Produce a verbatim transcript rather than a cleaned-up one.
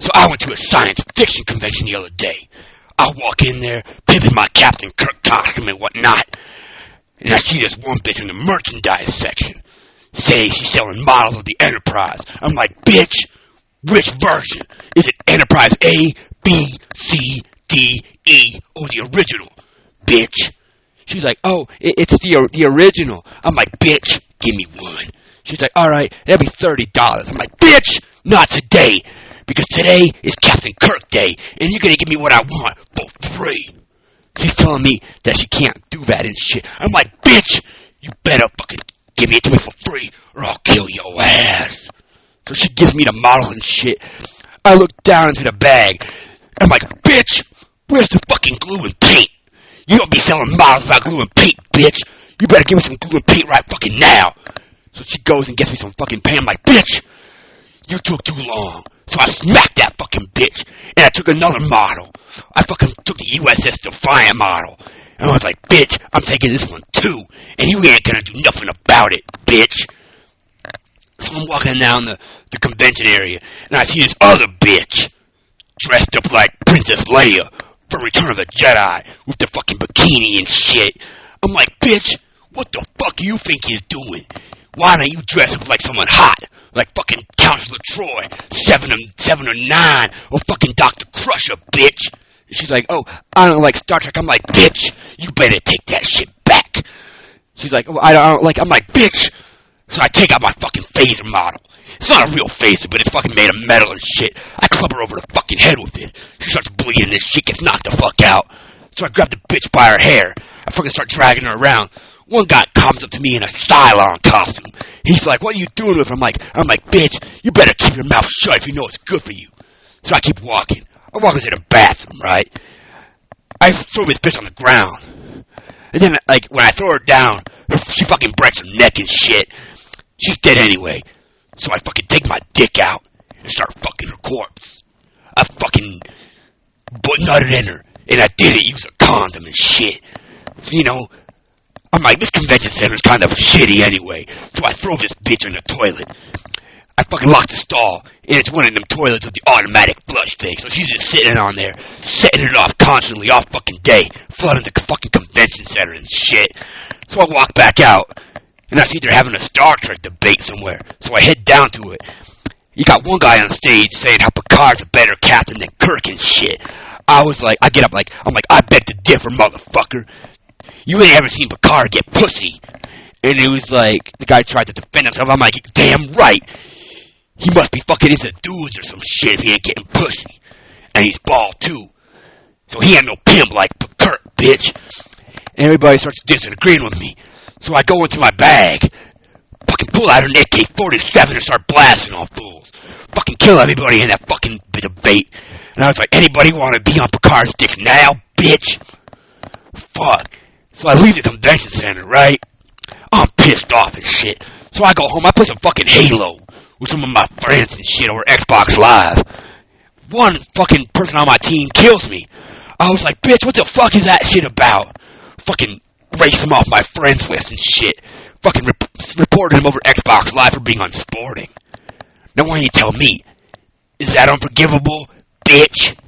So I went to a science fiction convention the other day. I walk in there, pimping my Captain Kirk costume and whatnot, and I see this one bitch in the merchandise section say she's selling models of the Enterprise. I'm like, bitch, which version? Is it Enterprise A, B, C, D, E, or the original? Bitch. She's like, oh, it, it's the the original. I'm like, bitch, give me one. She's like, all right, that'll be thirty dollars. I'm like, bitch, not today, because today is Captain Kirk Day, and you're going to give me what I want for free. She's telling me that she can't do that and shit. I'm like, bitch, you better fucking give it to me for free, or I'll kill your ass. So she gives me the model and shit. I look down into the bag. I'm like, bitch, where's the fucking glue and paint? You don't be selling models without glue and paint, bitch. You better give me some glue and paint right fucking now. So she goes and gets me some fucking paint. I'm like, bitch, you took too long. So I smacked that fucking bitch, and I took another model. I fucking took the U S S Defiant model. And I was like, bitch, I'm taking this one too, and you ain't gonna do nothing about it, bitch. So I'm walking down the, the convention area, and I see this other bitch dressed up like Princess Leia from Return of the Jedi with the fucking bikini and shit. I'm like, bitch, what the fuck do you think you're doing? Why don't you dress up like someone hot? Like fucking Counselor Troy, seven or, seven or nine, or fucking Doctor Crusher, bitch. And she's like, oh, I don't like Star Trek. I'm like, bitch, you better take that shit back. She's like, oh, I don't, I don't like, I'm like, bitch. So I take out my fucking phaser model. It's not a real phaser, but it's fucking made of metal and shit. I club her over the fucking head with it. She starts bleeding and shit gets knocked the fuck out. So I grab the bitch by her hair. I fucking start dragging her around. One guy comes up to me in a Cylon costume. He's like, what are you doing with her? I'm like, I'm like, bitch, you better keep your mouth shut if you know it's good for you. So I keep walking. I walk into the bathroom, right? I throw this bitch on the ground. And then, like, when I throw her down, her, she fucking breaks her neck and shit. She's dead anyway. So I fucking take my dick out and start fucking her corpse. I fucking butt nutted in her. And I didn't use a condom and shit. You know, I'm like, this convention center's kind of shitty anyway. So I throw this bitch in the toilet. I fucking lock the stall, and it's one of them toilets with the automatic flush thing. So she's just sitting on there, setting it off constantly all fucking day, flooding the fucking convention center and shit. So I walk back out, and I see they're having a Star Trek debate somewhere. So I head down to it. You got one guy on stage saying how Picard's a better captain than Kirk and shit. I was like, I get up like, I'm like, I beg to differ, motherfucker. You ain't ever seen Picard get pussy. And it was like, the guy tried to defend himself. I'm like, damn right. He must be fucking into dudes or some shit if he ain't getting pussy. And he's bald too. So he ain't no pimp like Kirk, bitch. And everybody starts disagreeing with me. So I go into my bag, fucking pull out an A K forty-seven and start blasting on fools. Fucking kill everybody in that fucking debate. And I was like, anybody want to be on Picard's dick now, bitch? Fuck. So I leave the convention center, right? I'm pissed off and shit. So I go home, I play some fucking Halo with some of my friends and shit over Xbox Live. One fucking person on my team kills me. I was like, bitch, what the fuck is that shit about? Fucking erase him off my friends list and shit. Fucking rep- reported him over Xbox Live for being unsporting. Now why don't you tell me? Is that unforgivable, bitch?